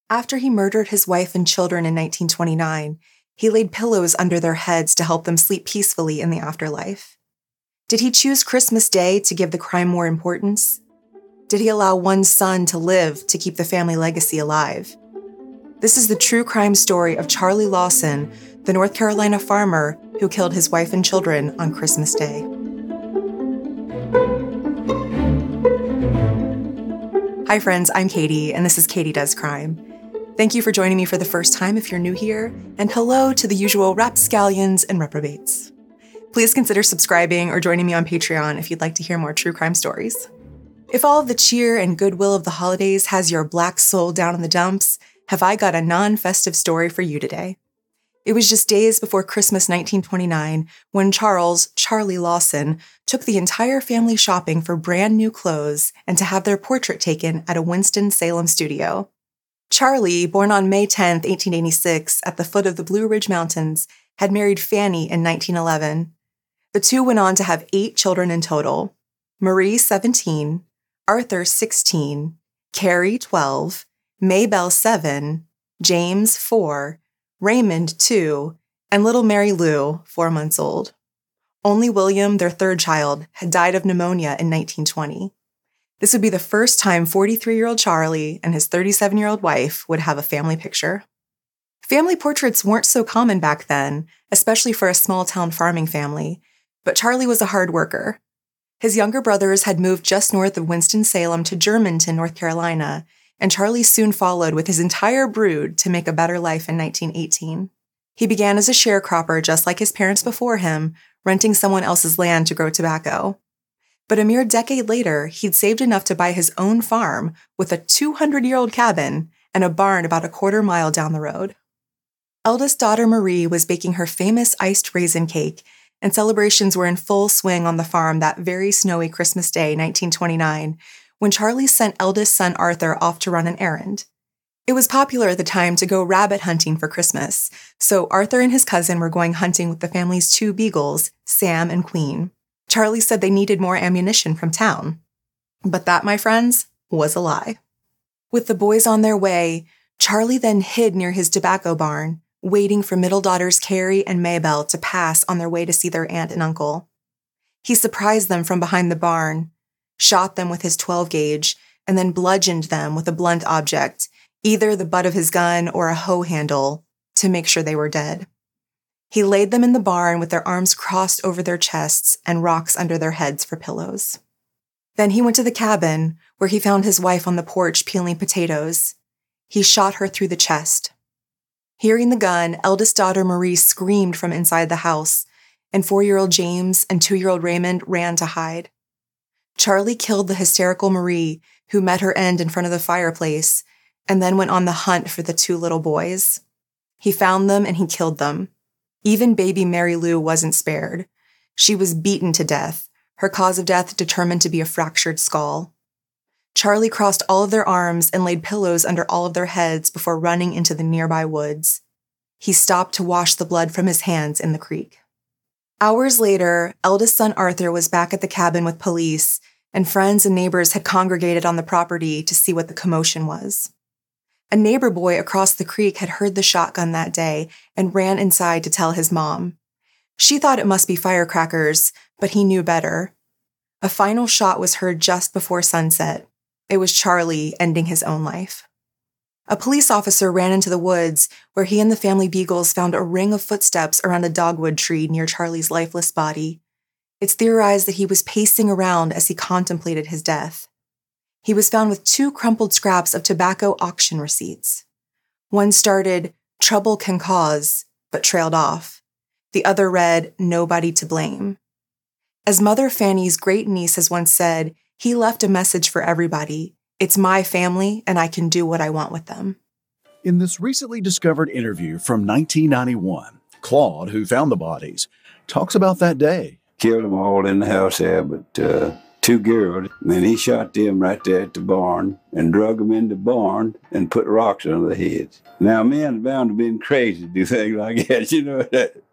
After he murdered his wife and children in 1929, he laid pillows under their heads to help them sleep peacefully in the afterlife. Did he choose Christmas Day to give the crime more importance? Did he allow one son to live to keep the family legacy alive? This is the true crime story of Charlie Lawson, the North Carolina farmer who killed his wife and children on Christmas Day. Hi friends, I'm Katie, and this is Katie Does Crime. Thank you for joining me for the first time if you're new here, and hello to the usual rapscallions and reprobates. Please consider subscribing or joining me on Patreon if you'd like to hear more true crime stories. If all of the cheer and goodwill of the holidays has your black soul down in the dumps, have I got a non-festive story for you today. It was just days before Christmas 1929 when Charlie Lawson, took the entire family shopping for brand new clothes and to have their portrait taken at a Winston-Salem studio. Charlie, born on May 10, 1886, at the foot of the Blue Ridge Mountains, had married Fanny in 1911. The two went on to have 8 children in total: Marie, 17, Arthur, 16, Carrie, 12, Maybelle, 7, James, 4, Raymond, 2, and little Mary Lou, 4 months old. Only William, their third child, had died of pneumonia in 1920. This would be the first time 43-year-old Charlie and his 37-year-old wife would have a family picture. Family portraits weren't so common back then, especially for a small-town farming family, but Charlie was a hard worker. His younger brothers had moved just north of Winston-Salem to Germantown, North Carolina, and Charlie soon followed with his entire brood to make a better life in 1918. He began as a sharecropper just like his parents before him, renting someone else's land to grow tobacco. But a mere decade later, he'd saved enough to buy his own farm with a 200-year-old cabin and a barn about a quarter-mile down the road. Eldest daughter Marie was baking her famous iced raisin cake, and celebrations were in full swing on the farm that very snowy Christmas Day, 1929, when Charlie sent eldest son Arthur off to run an errand. It was popular at the time to go rabbit hunting for Christmas, so Arthur and his cousin were going hunting with the family's 2 beagles, Sam and Queen. Charlie said they needed more ammunition from town. But that, my friends, was a lie. With the boys on their way, Charlie then hid near his tobacco barn, waiting for middle daughters Carrie and Maybelle to pass on their way to see their aunt and uncle. He surprised them from behind the barn, shot them with his 12-gauge, and then bludgeoned them with a blunt object, either the butt of his gun or a hoe handle, to make sure they were dead. He laid them in the barn with their arms crossed over their chests and rocks under their heads for pillows. Then he went to the cabin, where he found his wife on the porch peeling potatoes. He shot her through the chest. Hearing the gun, eldest daughter Marie screamed from inside the house, and 4-year-old James and 2-year-old Raymond ran to hide. Charlie killed the hysterical Marie, who met her end in front of the fireplace, and then went on the hunt for the 2 little boys. He found them and he killed them. Even baby Mary Lou wasn't spared. She was beaten to death, her cause of death determined to be a fractured skull. Charlie crossed all of their arms and laid pillows under all of their heads before running into the nearby woods. He stopped to wash the blood from his hands in the creek. Hours later, eldest son Arthur was back at the cabin with police, and friends and neighbors had congregated on the property to see what the commotion was. A neighbor boy across the creek had heard the shotgun that day and ran inside to tell his mom. She thought it must be firecrackers, but he knew better. A final shot was heard just before sunset. It was Charlie ending his own life. A police officer ran into the woods, where he and the family beagles found a ring of footsteps around a dogwood tree near Charlie's lifeless body. It's theorized that he was pacing around as he contemplated his death. He was found with 2 crumpled scraps of tobacco auction receipts. One started, "Trouble can cause," but trailed off. The other read, "Nobody to blame." As Mother Fanny's great-niece has once said, he left a message for everybody. It's my family, and I can do what I want with them. In this recently discovered interview from 1991, Claude, who found the bodies, talks about that day. Killed them all in the house there, but 2 girls. And he shot them right there at the barn and drug them in the barn and put rocks on their heads. Now, men bound to been crazy to do things like that. You know,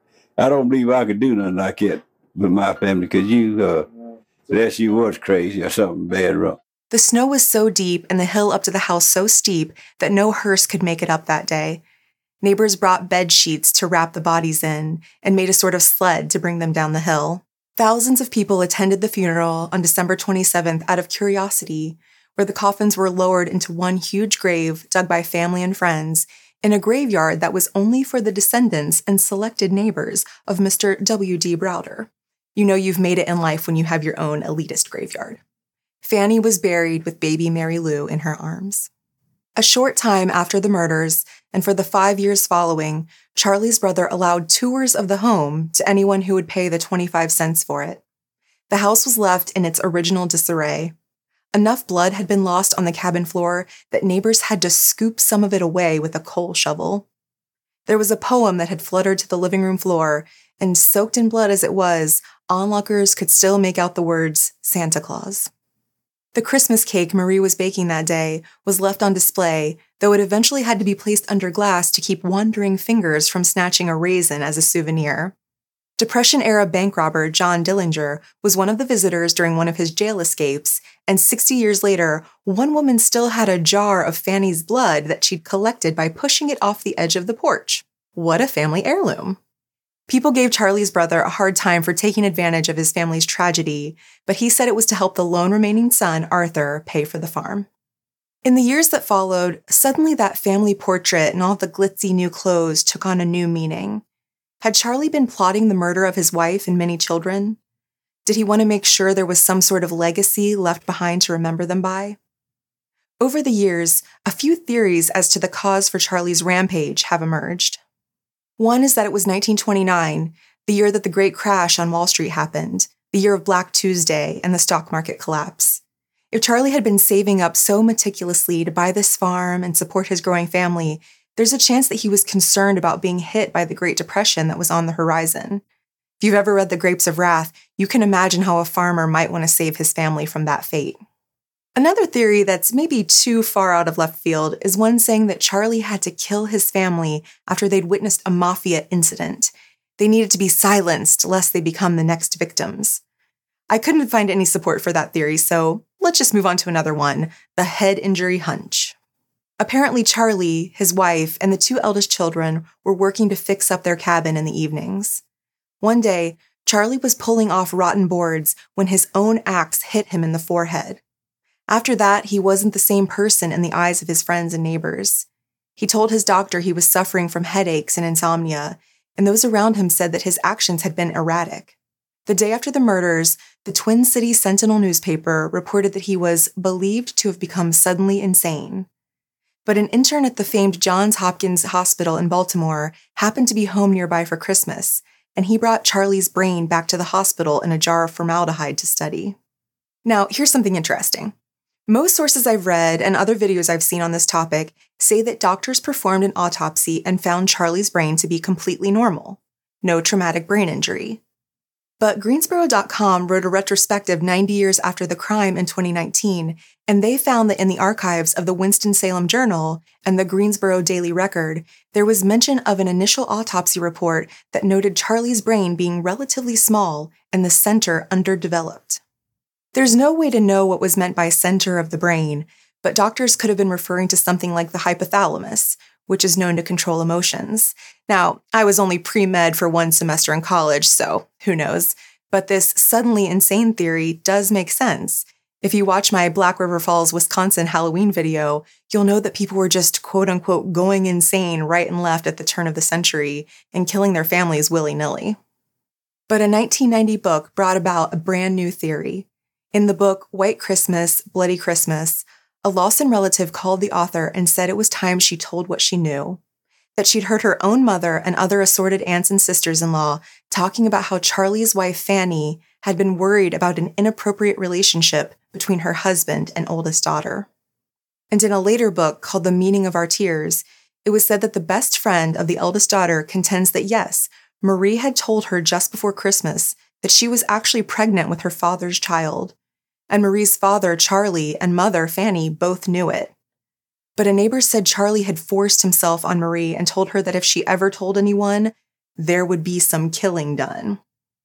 I don't believe I could do nothing like that with my family, because unless you was crazy or something bad wrong. The snow was so deep and the hill up to the house so steep that no hearse could make it up that day. Neighbors brought bed sheets to wrap the bodies in and made a sort of sled to bring them down the hill. Thousands of people attended the funeral on December 27th out of curiosity, where the coffins were lowered into one huge grave dug by family and friends in a graveyard that was only for the descendants and selected neighbors of Mr. W.D. Browder. You know you've made it in life when you have your own elitist graveyard. Fanny was buried with baby Mary Lou in her arms. A short time after the murders, and for the 5 years following, Charlie's brother allowed tours of the home to anyone who would pay the 25 cents for it. The house was left in its original disarray. Enough blood had been lost on the cabin floor that neighbors had to scoop some of it away with a coal shovel. There was a poem that had fluttered to the living room floor, and soaked in blood as it was, onlookers could still make out the words, Santa Claus. The Christmas cake Marie was baking that day was left on display, though it eventually had to be placed under glass to keep wandering fingers from snatching a raisin as a souvenir. Depression-era bank robber John Dillinger was one of the visitors during one of his jail escapes, and 60 years later, one woman still had a jar of Fanny's blood that she'd collected by pushing it off the edge of the porch. What a family heirloom! People gave Charlie's brother a hard time for taking advantage of his family's tragedy, but he said it was to help the lone remaining son, Arthur, pay for the farm. In the years that followed, suddenly that family portrait and all the glitzy new clothes took on a new meaning. Had Charlie been plotting the murder of his wife and many children? Did he want to make sure there was some sort of legacy left behind to remember them by? Over the years, a few theories as to the cause for Charlie's rampage have emerged. One is that it was 1929, the year that the great crash on Wall Street happened, the year of Black Tuesday and the stock market collapse. If Charlie had been saving up so meticulously to buy this farm and support his growing family, there's a chance that he was concerned about being hit by the Great Depression that was on the horizon. If you've ever read The Grapes of Wrath, you can imagine how a farmer might want to save his family from that fate. Another theory that's maybe too far out of left field is one saying that Charlie had to kill his family after they'd witnessed a mafia incident. They needed to be silenced lest they become the next victims. I couldn't find any support for that theory, so let's just move on to another one, the head injury hunch. Apparently Charlie, his wife, and the two eldest children were working to fix up their cabin in the evenings. One day, Charlie was pulling off rotten boards when his own axe hit him in the forehead. After that, he wasn't the same person in the eyes of his friends and neighbors. He told his doctor he was suffering from headaches and insomnia, and those around him said that his actions had been erratic. The day after the murders, the Twin Cities Sentinel newspaper reported that he was believed to have become suddenly insane. But an intern at the famed Johns Hopkins Hospital in Baltimore happened to be home nearby for Christmas, and he brought Charlie's brain back to the hospital in a jar of formaldehyde to study. Now, here's something interesting. Most sources I've read and other videos I've seen on this topic say that doctors performed an autopsy and found Charlie's brain to be completely normal. No traumatic brain injury. But Greensboro.com wrote a retrospective 90 years after the crime in 2019, and they found that in the archives of the Winston-Salem Journal and the Greensboro Daily Record, there was mention of an initial autopsy report that noted Charlie's brain being relatively small and the center underdeveloped. There's no way to know what was meant by center of the brain, but doctors could have been referring to something like the hypothalamus, which is known to control emotions. Now, I was only pre-med for one semester in college, so who knows? But this suddenly insane theory does make sense. If you watch my Black River Falls, Wisconsin Halloween video, you'll know that people were just quote-unquote going insane right and left at the turn of the century and killing their families willy-nilly. But a 1990 book brought about a brand new theory. In the book White Christmas, Bloody Christmas, a Lawson relative called the author and said it was time she told what she knew, that she'd heard her own mother and other assorted aunts and sisters-in-law talking about how Charlie's wife, Fanny, had been worried about an inappropriate relationship between her husband and oldest daughter. And in a later book called The Meaning of Our Tears, it was said that the best friend of the eldest daughter contends that yes, Marie had told her just before Christmas that she was actually pregnant with her father's child. And Marie's father, Charlie, and mother, Fanny, both knew it. But a neighbor said Charlie had forced himself on Marie and told her that if she ever told anyone, there would be some killing done.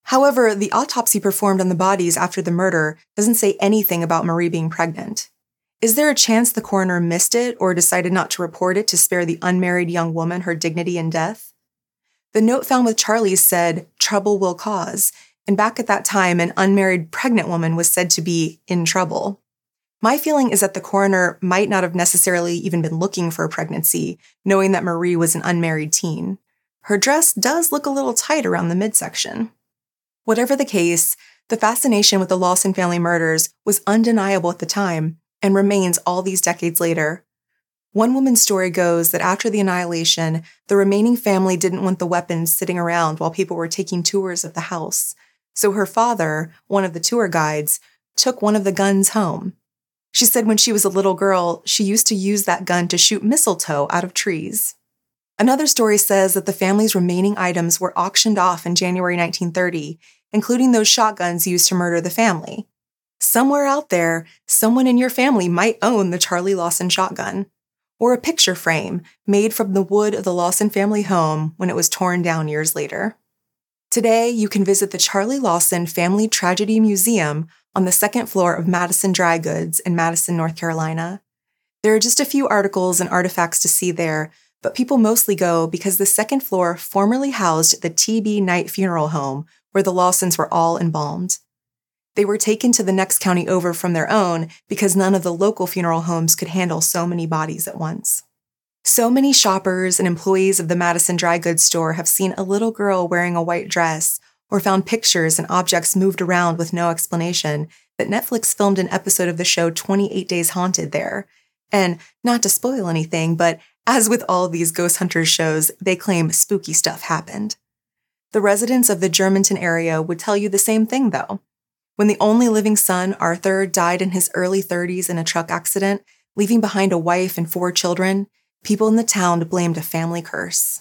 However, the autopsy performed on the bodies after the murder doesn't say anything about Marie being pregnant. Is there a chance the coroner missed it or decided not to report it to spare the unmarried young woman her dignity and death? The note found with Charlie said, "Trouble will cause," and back at that time, an unmarried pregnant woman was said to be in trouble. My feeling is that the coroner might not have necessarily even been looking for a pregnancy, knowing that Marie was an unmarried teen. Her dress does look a little tight around the midsection. Whatever the case, the fascination with the Lawson family murders was undeniable at the time and remains all these decades later. One woman's story goes that after the annihilation, the remaining family didn't want the weapons sitting around while people were taking tours of the house. So her father, one of the tour guides, took one of the guns home. She said when she was a little girl, she used to use that gun to shoot mistletoe out of trees. Another story says that the family's remaining items were auctioned off in January 1930, including those shotguns used to murder the family. Somewhere out there, someone in your family might own the Charlie Lawson shotgun, or a picture frame made from the wood of the Lawson family home when it was torn down years later. Today, you can visit the Charlie Lawson Family Tragedy Museum on the second floor of Madison Dry Goods in Madison, North Carolina. There are just a few articles and artifacts to see there, but people mostly go because the second floor formerly housed the T.B. Knight Funeral Home, where the Lawsons were all embalmed. They were taken to the next county over from their own because none of the local funeral homes could handle so many bodies at once. So many shoppers and employees of the Madison Dry Goods store have seen a little girl wearing a white dress or found pictures and objects moved around with no explanation that Netflix filmed an episode of the show 28 Days Haunted there. And not to spoil anything, but as with all these ghost hunters shows, they claim spooky stuff happened. The residents of the Germantown area would tell you the same thing, though. When the only living son, Arthur, died in his early 30s in a truck accident, leaving behind a wife and 4 children, people in the town blamed a family curse.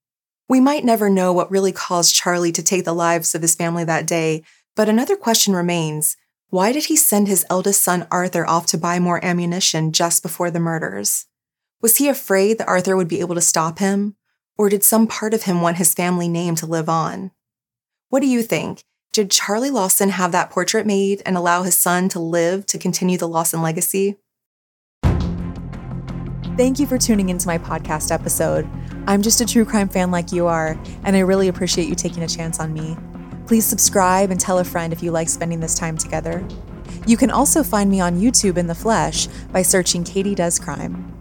We might never know what really caused Charlie to take the lives of his family that day, but another question remains. Why did he send his eldest son, Arthur, off to buy more ammunition just before the murders? Was he afraid that Arthur would be able to stop him? Or did some part of him want his family name to live on? What do you think? Did Charlie Lawson have that portrait made and allow his son to live to continue the Lawson legacy? Thank you for tuning into my podcast episode. I'm just a true crime fan like you are, and I really appreciate you taking a chance on me. Please subscribe and tell a friend if you like spending this time together. You can also find me on YouTube in the flesh by searching Katie Does Crime.